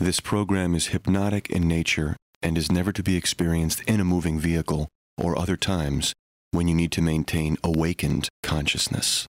This program is hypnotic in nature and is never to be experienced in a moving vehicle or other times when you need to maintain awakened consciousness.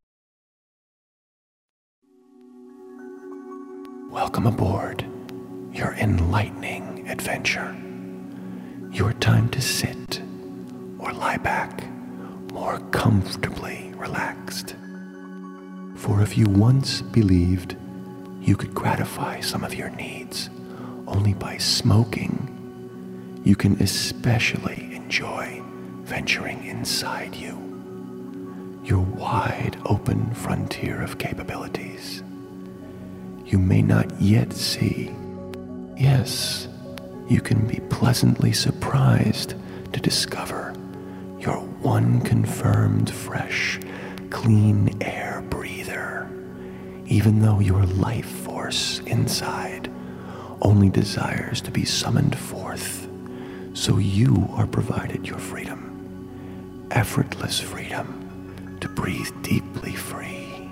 Welcome aboard your enlightening adventure. Your time to sit or lie back more comfortably relaxed. For if you once believed you could gratify some of your needs only by smoking, you can especially enjoy venturing inside you, your wide open frontier of capabilities. You may not yet see. Yes, you can be pleasantly surprised to discover your one confirmed fresh, clean air breather, even though your life force inside only desires to be summoned forth, so you are provided your freedom, effortless freedom to breathe deeply free.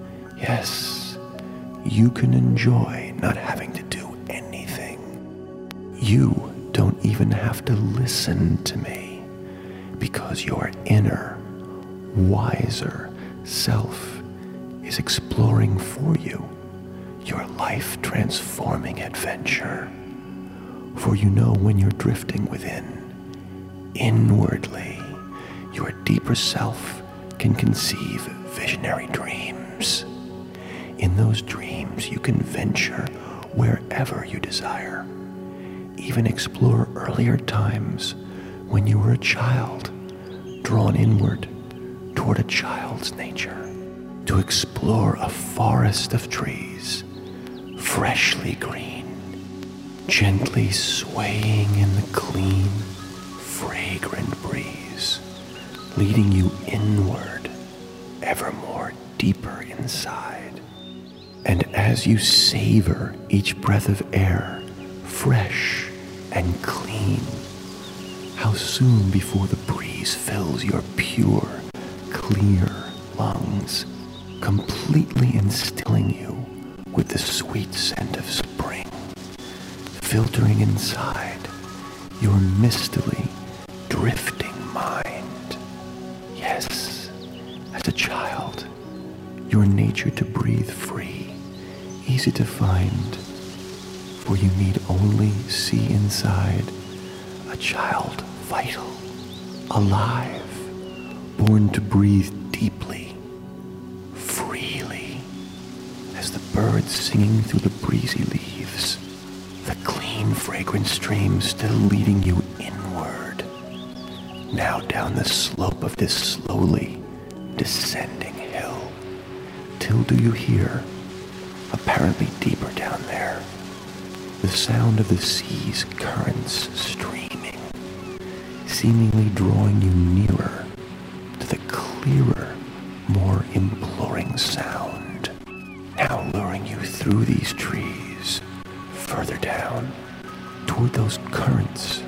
Yes, you can enjoy not having to do anything. You don't even have to listen to me, because your inner, wiser self is exploring for you your life-transforming adventure. For you know when you're drifting within, inwardly, your deeper self can conceive visionary dreams. In those dreams, you can venture wherever you desire, even explore earlier times when you were a child, drawn inward toward a child's nature, to explore a forest of trees, freshly green, gently swaying in the clean, fragrant breeze, leading you inward, ever more deeper inside. And as you savor each breath of air, fresh and clean, how soon before the breeze fills your pure, clear lungs, completely instilling you with the sweet scent of spring, filtering inside your mistily drifting mind. Yes, as a child, your nature to breathe free, easy to find, for you need only see inside a child vital, alive, born to breathe deeply, freely, as the birds singing through the breezy leaves, the clean, fragrant stream still leading you inward, now down the slope of this slowly descending hill, till do you hear, apparently deeper down there, the sound of the sea's currents streaming, seemingly drawing you nearer to the clearer, more imploring sound, now luring you through these trees, further down, toward those currents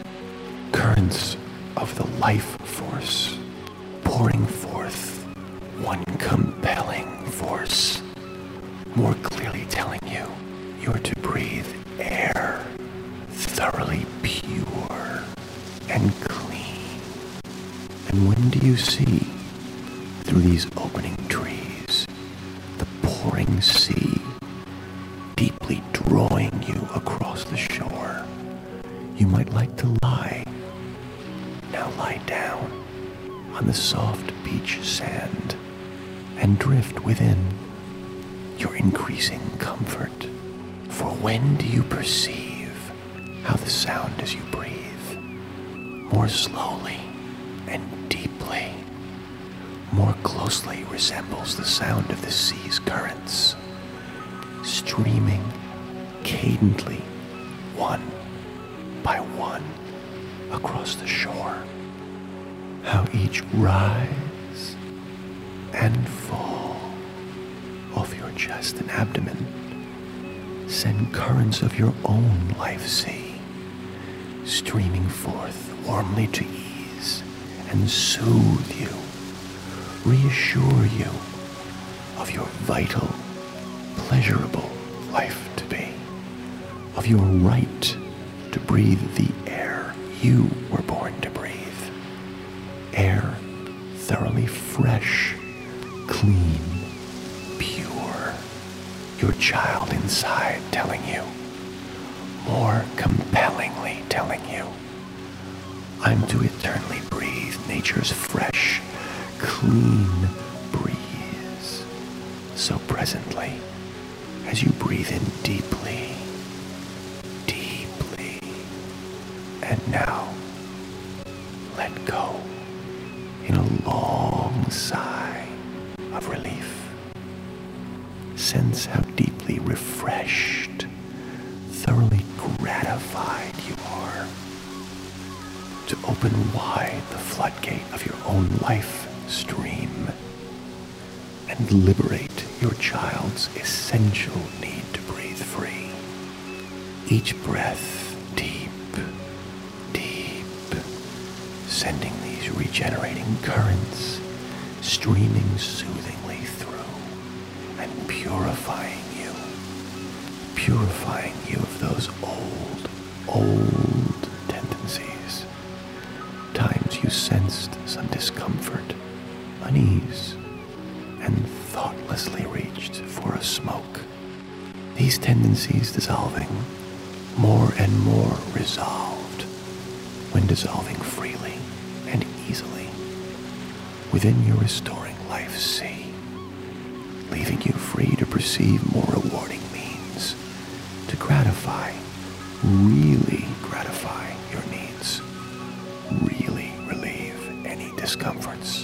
of the life force, pouring forth one compelling force, more clearly telling you you're to breathe air thoroughly pure and clean. And when do you see, through these opening trees, the pouring sea deeply drawing you across the shore? You might like to lie. Now lie down on the soft beach sand and drift within your increasing comfort. For when do you perceive how the sound as you breathe, more slowly and deeply, more closely resembles the sound of the sea's currents, streaming cadently, one by one, across the shore? How each rise and fall off your chest and abdomen send currents of your own life sea, streaming forth warmly to ease and soothe you, reassure you of your vital, pleasurable life to be, of your right to breathe the air you were born to breathe. Air thoroughly fresh, clean, pure. Your child inside telling you, more compellingly telling you, I'm to eternally breathe nature's fresh, clean breeze. So presently, as you breathe in deeply, deeply, and now let go in a long sigh of relief. Sense how deeply refreshed, thoroughly gratified you are to open wide the floodgate of your own life stream and liberate your child's essential need to breathe free. Each breath deep, deep, sending these regenerating currents streaming soothingly through and purifying you of those old tendencies. Times you sensed some discomfort, unease, and thoughtlessly reached for a smoke. These tendencies dissolving, more and more resolved, when dissolving freely and easily within your restoring life sea, leaving you free to perceive more rewarding means to gratify, really gratify your needs, really relieve any discomforts,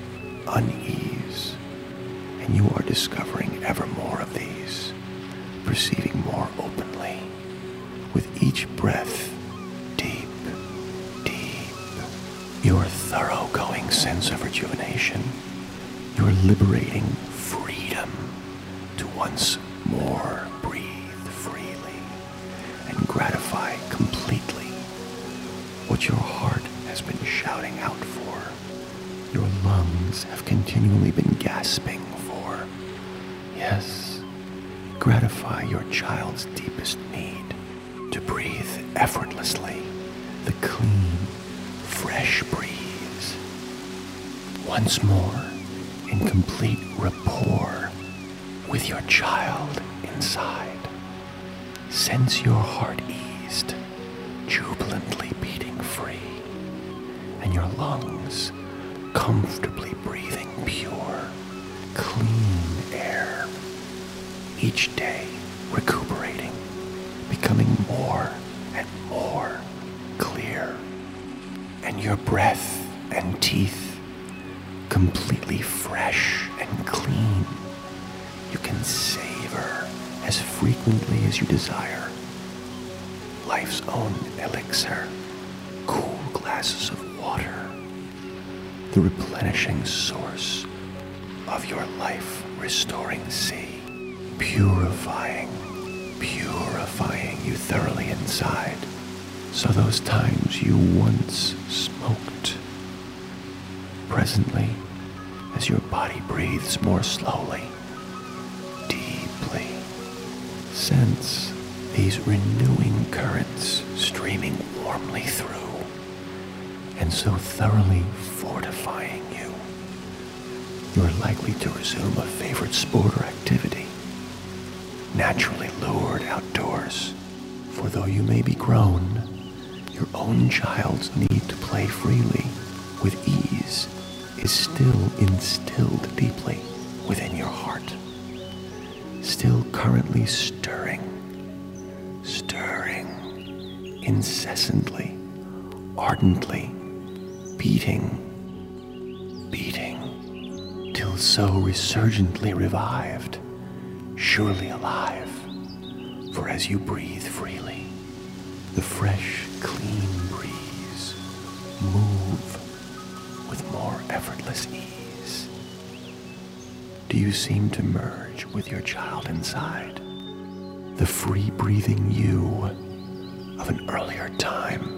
unease, and you are discovering ever more of these, perceiving more openly, with each breath, deep, deep, your thoroughgoing sense of rejuvenation, your liberating freedom to once more breathe freely and gratify completely what your heart has been shouting out for, your lungs have continually been gasping for. Yes, gratify your child's deepest need to breathe effortlessly the clean, fresh breeze. Once more, in complete rapport with your child inside. Sense your heart eased, jubilantly beating free, and your lungs comfortably breathing pure, clean air. Each day recuperating, becoming more and more clear, and your breath and teeth completely fresh and clean. You can savor as frequently as you desire life's own elixir, cool glasses of water, the replenishing source of your life restoring sea, purifying you thoroughly inside, so those times you once smoked, presently, as your body breathes more slowly, deeply, sense these renewing currents streaming warmly through, and so thoroughly fortifying you, you're likely to resume a favorite sport or activity, naturally lured outdoors, for though you may be grown, your own child's need to play freely with ease is still instilled deeply within your heart, still currently stirring incessantly, ardently, beating, till so resurgently revived, surely alive, for as you breathe freely, the fresh, clean breeze move with more effortless ease. Do you seem to merge with your child inside, the free-breathing you of an earlier time?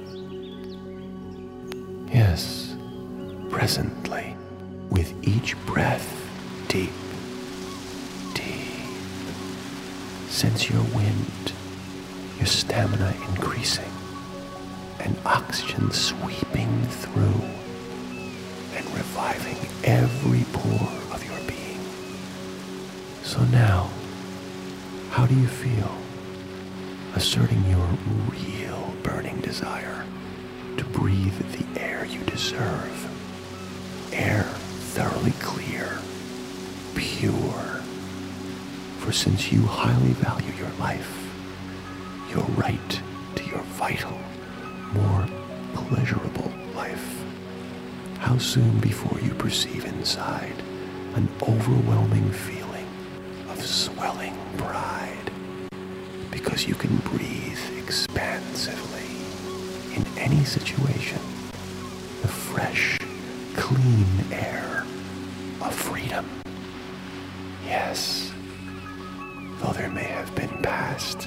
Yes, presently, with each breath, deep, sense your wind, your stamina increasing, and oxygen sweeping through and reviving every pore of your being. So now, how do you feel? Asserting your real burning desire to breathe the air you deserve. Air thoroughly clear, pure. For since you highly value your life, your right to your vital, more pleasurable life, how soon before you perceive inside an overwhelming feeling of swelling pride, because you can breathe expansively in any situation the fresh, clean air of freedom. Yes, though there may have been past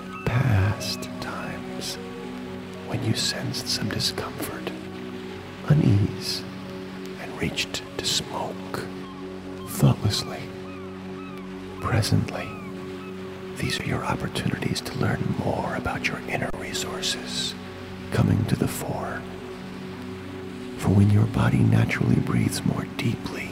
times when you sensed some discomfort, unease, and reached to smoke thoughtlessly. Presently, these are your opportunities to learn more about your inner resources coming to the fore. For when your body naturally breathes more deeply,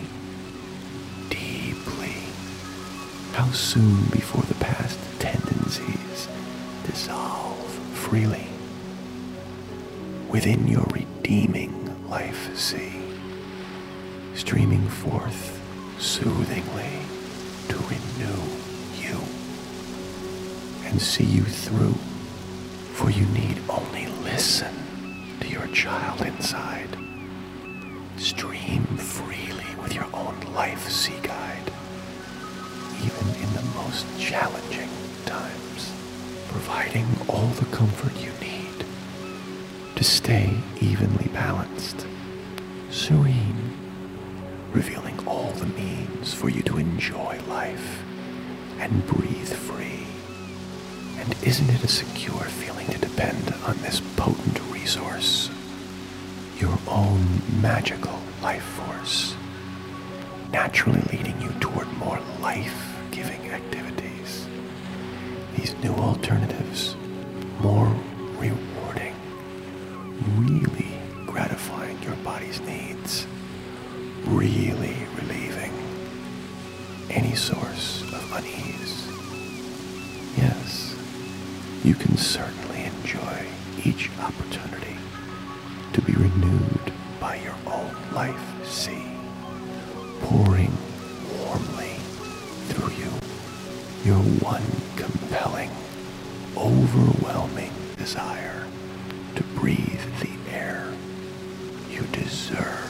how soon before the past tendencies dissolve freely within your redeeming life sea, streaming forth soothingly to renew you and see you through. For you need only listen to your child inside. Stream freely with your own life sea guide, even in the most challenging times, providing all the comfort you need to stay evenly balanced, serene, revealing all the means for you to enjoy life and breathe free. And isn't it a secure feeling to depend on this potent resource, your own magical life force, naturally leading you toward more life-giving activities? These new alternatives, more rewarding, really gratifying your body's needs, really relieving any source of unease. Yes, you can certainly enjoy each opportunity to be renewed by your own life sea, pouring warmly through you, your one compelling, overwhelming desire to breathe the air you deserve.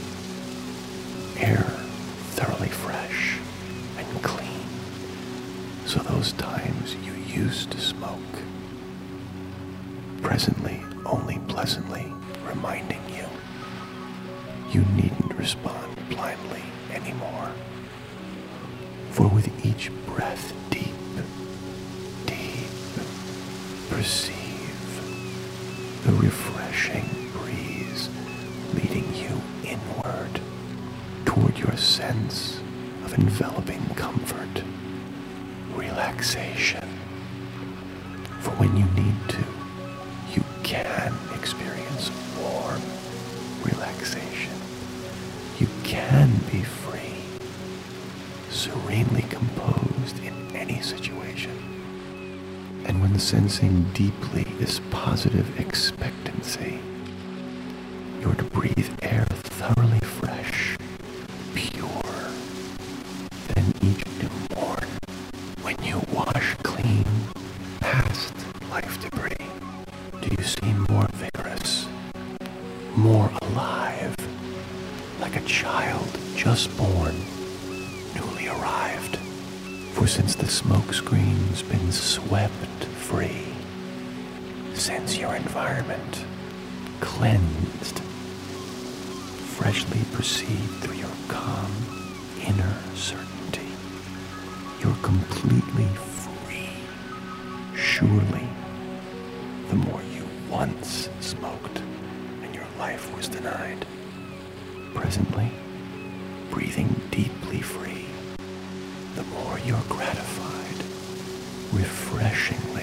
Air thoroughly fresh and clean, so those times you used to smoke, presently only pleasantly reminding you, you needn't respond blindly anymore. For with each breath deep, perceive the refreshing breeze leading you inward toward your sense of enveloping comfort, relaxation. For when you need to, you can experience warm relaxation. You can be free, serenely composed in any situation. And when sensing deeply this positive expectancy, you're to breathe air thoroughly fresh, pure. Then each new morn, when you wash clean past life debris, do you seem more vigorous, more alive, like a child just born, newly arrived? For since the smoke screen's been swept free, since your environment cleansed, freshly perceived through your calm inner certainty, you're completely free. Surely, the more you once smoked and your life was denied, presently, breathing deeply free, the more you're gratified, refreshingly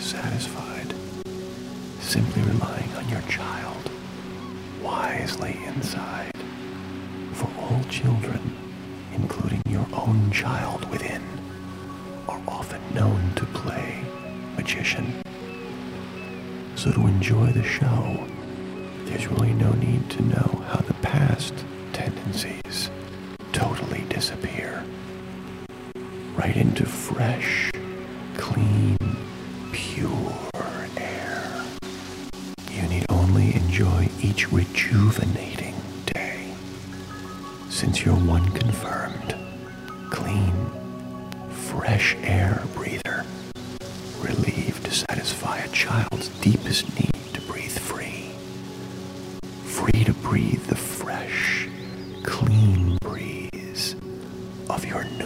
satisfied, simply relying on your child wisely inside. For all children, including your own child within, are often known to play magician. So to enjoy the show, there's really no need to know how the past tendencies totally disappear. Right into fresh, clean, pure air. You need only enjoy each rejuvenating day, since you're one confirmed, clean, fresh air breather, relieved to satisfy a child's deepest need to breathe free. Free to breathe the fresh, clean breeze of your